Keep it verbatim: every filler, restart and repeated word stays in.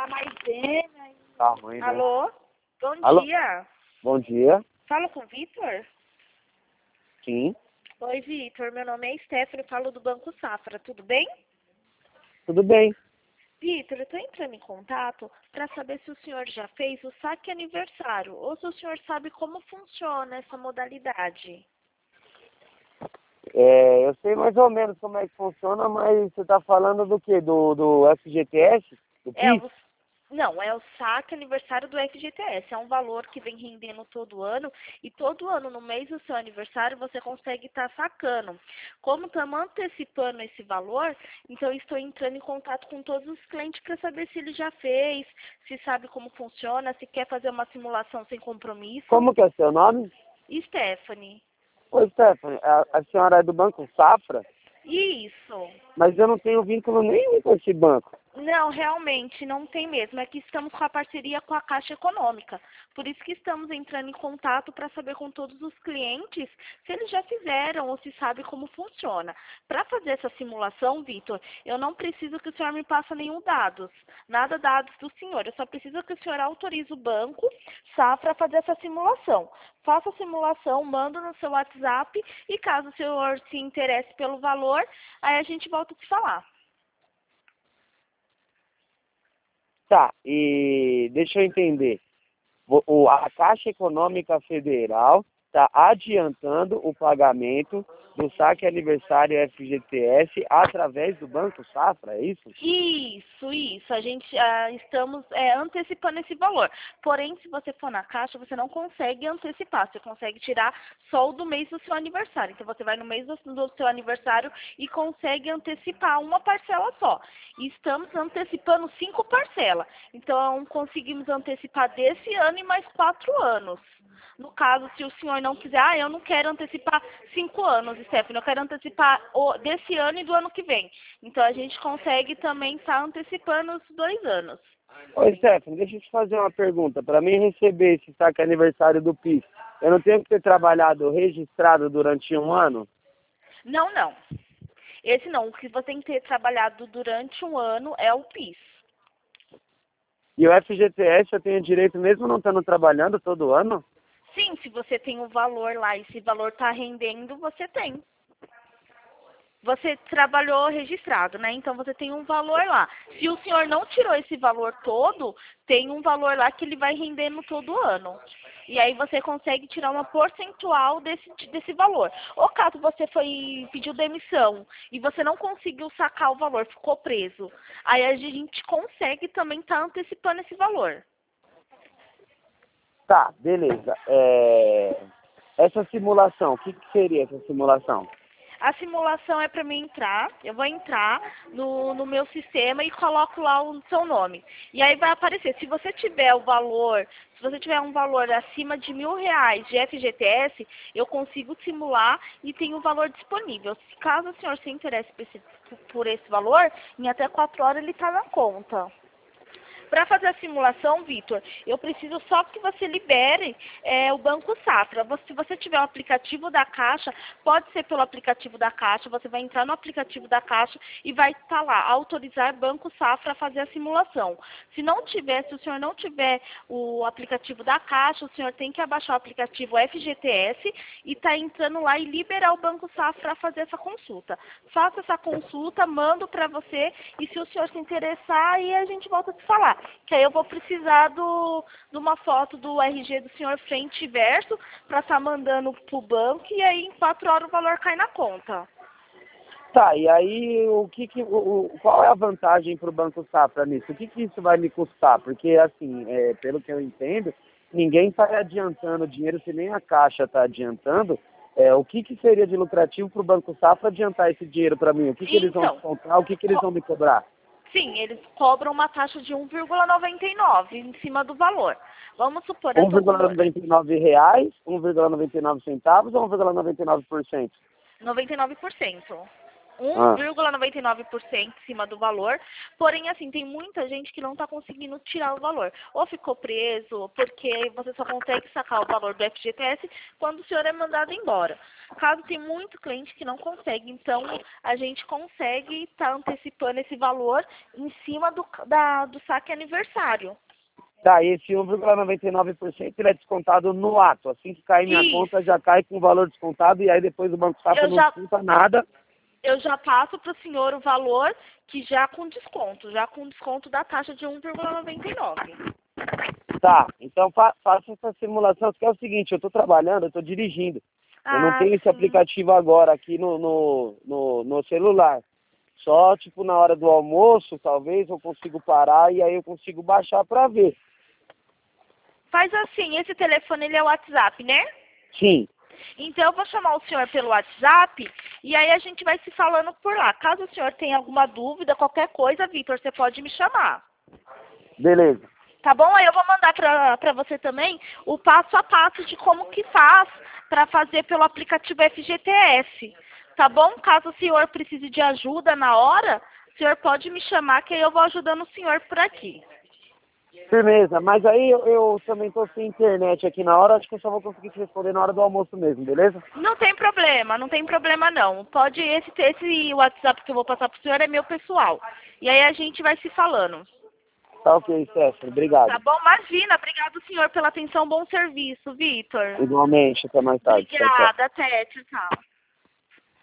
da Maisena. Tá ruim, né? Alô? Bom Alô? dia. Bom dia. Falo com o Vitor? Sim. Oi, Vitor. Meu nome é Stephanie, falo do Banco Safra. Tudo bem? Tudo bem. Vitor, eu estou entrando em contato para saber se o senhor já fez o saque aniversário ou se o senhor sabe como funciona essa modalidade. É, eu sei mais ou menos como é que funciona, mas você tá falando do quê? Do, do F G T S? Do É PIS? o, não, é o saque aniversário do F G T S. É um valor que vem rendendo todo ano e todo ano, no mês do seu aniversário, você consegue estar sacando. Como estamos antecipando esse valor, então eu estou entrando em contato com todos os clientes para saber se ele já fez, se sabe como funciona, se quer fazer uma simulação sem compromisso. Como que é seu nome? Stephanie. Oi, Stephanie, a, a senhora é do Banco Safra, Isso. mas eu não tenho vínculo nenhum com esse banco. Não, realmente não tem mesmo. É que estamos com a parceria com a Caixa Econômica. Por isso que estamos entrando em contato para saber com todos os clientes se eles já fizeram ou se sabe como funciona. Para fazer essa simulação, Vitor, eu não preciso que o senhor me passe nenhum dados. Nada dados do senhor. Eu só preciso que o senhor autorize o banco Safra a fazer essa simulação. Faça a simulação, manda no seu WhatsApp e caso o senhor se interesse pelo valor, aí a gente volta a se falar. Tá, e deixa eu entender. O, o- a Caixa Econômica Federal está adiantando o pagamento do saque aniversário F G T S através do Banco Safra, é isso? Isso, isso. A gente ah, estamos é, antecipando esse valor. Porém, se você for na caixa, você não consegue antecipar. Você consegue tirar só o do mês do seu aniversário. Então, você vai no mês do, do seu aniversário e consegue antecipar uma parcela só. E estamos antecipando cinco parcelas. Então, conseguimos antecipar desse ano e mais quatro anos. No caso, se o senhor não quiser, ah, eu não quero antecipar cinco anos, Stephanie, eu quero antecipar o, desse ano e do ano que vem. Então, a gente consegue também estar antecipando os dois anos. Oi, Stephanie, deixa eu te fazer uma pergunta. Para mim receber esse saque aniversário do PIS, eu não tenho que ter trabalhado registrado durante um ano? Não, não. Esse não. O que você tem que ter trabalhado durante um ano é o PIS. E o F G T S eu tenho direito mesmo não estando trabalhando todo ano? Sim, se você tem o valor lá e esse valor está rendendo, você tem. Você trabalhou registrado, né? Então você tem um valor lá. Se o senhor não tirou esse valor todo, tem um valor lá que ele vai rendendo todo ano. E aí você consegue tirar uma percentual desse, desse valor. Ou caso você foi pediu demissão e você não conseguiu sacar o valor, ficou preso. Aí a gente consegue também estar antecipando esse valor. Tá, beleza. É... Essa simulação, o que, que seria essa simulação? A simulação é para mim entrar, eu vou entrar no, no meu sistema e coloco lá o seu nome. E aí vai aparecer, se você tiver o valor, se você tiver um valor acima de mil reais de F G T S, eu consigo simular e tem o valor disponível. Se caso o senhor se interesse por esse, por esse valor, em até quatro horas ele está na conta. Para fazer a simulação, Vitor, eu preciso só que você libere é, o Banco Safra. Você, se você tiver o aplicativo da Caixa, pode ser pelo aplicativo da Caixa, você vai entrar no aplicativo da Caixa e vai estar lá, autorizar Banco Safra a fazer a simulação. Se não tiver, se o senhor não tiver o aplicativo da Caixa, o senhor tem que abaixar o aplicativo F G T S e tá entrando lá e liberar o Banco Safra a fazer essa consulta. Faça essa consulta, mando para você e se o senhor se interessar, aí a gente volta a se falar. Que aí eu vou precisar do, de uma foto do R G do senhor frente e verso para estar mandando pro banco e aí em quatro horas o valor cai na conta. Tá, e aí o que que, o, o- qual é a vantagem para o Banco Safra nisso? O que que isso vai me custar? Porque assim, é, pelo que eu entendo, ninguém está adiantando dinheiro, se nem a Caixa está adiantando. É, o que que seria de lucrativo para o Banco Safra adiantar esse dinheiro para mim? O que que eles vão Então, descontar? O que que eles vão me cobrar? sim, eles cobram uma taxa de um vírgula noventa e nove em cima do valor. Vamos supor, eu um estou com vírgula noventa e nove reais, um vírgula noventa e nove centavos ou um vírgula noventa e nove por cento? noventa e nove por cento. Ah. um vírgula noventa e nove por cento em cima do valor. Porém, assim, tem muita gente que não está conseguindo tirar o valor. Ou ficou preso, porque você só consegue sacar o valor do F G T S quando o senhor é mandado embora. Caso tem muito cliente que não consegue, então a gente consegue estar tá antecipando esse valor em cima do, da, do saque aniversário. Tá, esse um vírgula noventa e nove por cento ele é descontado no ato. Assim que cair minha Isso. conta, já cai com o valor descontado e aí depois o Banco Safra Eu não já, desconta nada. eu já passo para o senhor o valor que já com desconto, já com desconto da taxa de um vírgula noventa e nove. Tá, então fa faça essa simulação, que é o seguinte, eu estou trabalhando, eu estou dirigindo. Eu não Ah, tenho esse sim. aplicativo agora aqui no, no, no, no celular. Só, tipo, na hora do almoço, talvez, eu consigo parar e aí eu consigo baixar para ver. Faz assim, esse telefone ele é o WhatsApp, né? Sim. Então eu vou chamar o senhor pelo WhatsApp e aí a gente vai se falando por lá. Caso o senhor tenha alguma dúvida, qualquer coisa, Vitor, você pode me chamar. Beleza. Tá bom? Aí eu vou mandar pra, pra você também o passo a passo de como que faz para fazer pelo aplicativo F G T S. Tá bom? Caso o senhor precise de ajuda na hora, o senhor pode me chamar que aí eu vou ajudando o senhor por aqui. Firmeza, mas aí eu, eu também tô sem internet aqui na hora, acho que eu só vou conseguir te responder na hora do almoço mesmo, beleza? Não tem problema, não tem problema não. Pode, esse, esse WhatsApp que eu vou passar pro senhor é meu pessoal. E aí a gente vai se falando. Tá ok, Stephanie, obrigado. Tá bom? Imagina, obrigado senhor pela atenção, bom serviço, Vitor. Igualmente, até mais tarde. Tchau, tchau. Obrigada, até, tchau, tchau.